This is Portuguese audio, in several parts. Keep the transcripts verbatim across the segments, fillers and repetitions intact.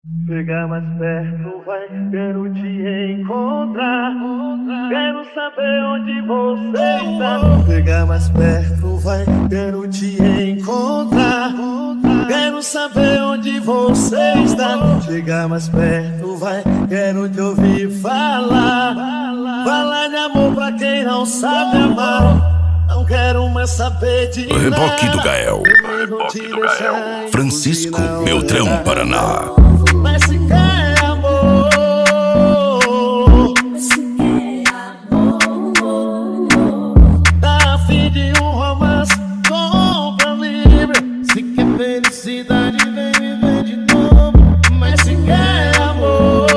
Chega mais perto, vai, quero te encontrar. Quero saber onde você está. Chega mais perto, vai, quero te encontrar. Quero saber onde você está. Chega mais perto, vai, quero te ouvir falar. Falar de amor pra quem não sabe amar. Não quero mais saber de nada. Reboque do Gael. Reboque do Gael. Francisco Beltrão, Paraná. Mas se quer amor, se quer amor, tá a fim de um romance, compra livre. Se quer felicidade, vem viver de novo. Mas se quer amor,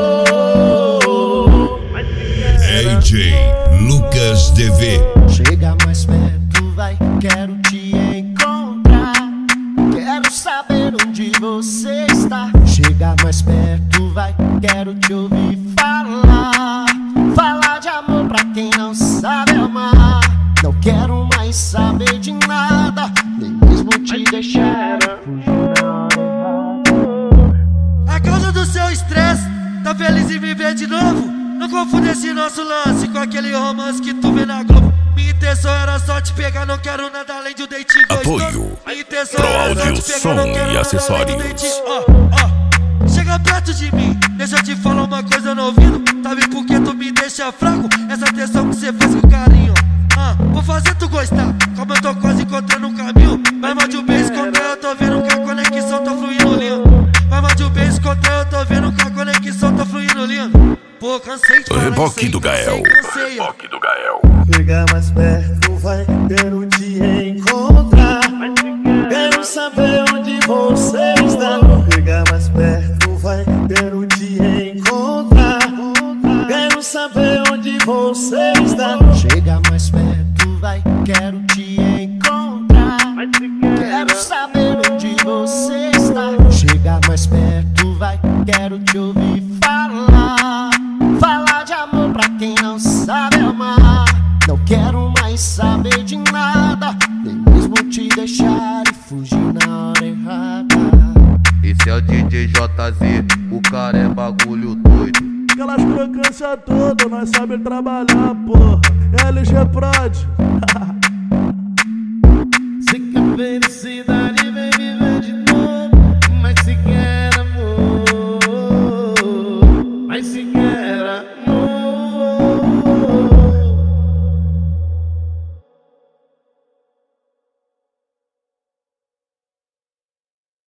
D J Lucas D V. Chega mais perto, vai, quero te encontrar. Quero saber onde você está. Chega mais perto, vai, quero te ouvir falar. Falar de amor pra quem não sabe amar. Não quero mais saber de nada, nem mesmo te deixar fugir na hora errada. A causa do seu estresse, tá feliz em viver de novo? Não confunde esse nosso lance com aquele romance que tu vê na Globo. Minha intenção era só te pegar, não quero nada além de um date gostoso. Apoio Minha intenção Pro era só Áudio, te pegar, som não quero e nada além do acessórios. date. Ó, ó, chega perto de mim, deixa eu te falar uma coisa no ouvido. Sabe por que tu me deixa fraco? Essa atenção que cê faz com carinho. Ah, vou fazer tu gostar, como eu tô quase encontrando um caminho. Vai mal de um beijo contra eu tô vendo que a conexão tá fluindo lindo. Vai mal de um beijo contra eu tô vendo que a conexão tá fluindo lindo. Pô, cansei de falar isso Reboque aí, do Gael. cansei, cansei, ó. Reboque do Gael. chega mais perto, vai, quero te encontrar. Quero saber onde você está. Chega mais perto, vai, quero te encontrar. Quero saber onde você está. Chega mais perto, vai, quero te encontrar. Quero saber onde você está. Chega mais perto, vai, quero te ouvir falar. Falar de amor pra quem não sabe amar. Não quero mais saber de nada, nem mesmo te deixar e fugir na hora errada. Esse é o D J J Z, o cara é bagulho doido. Aquelas crocâncias todas, nós sabe trabalhar, porra. L G Prod.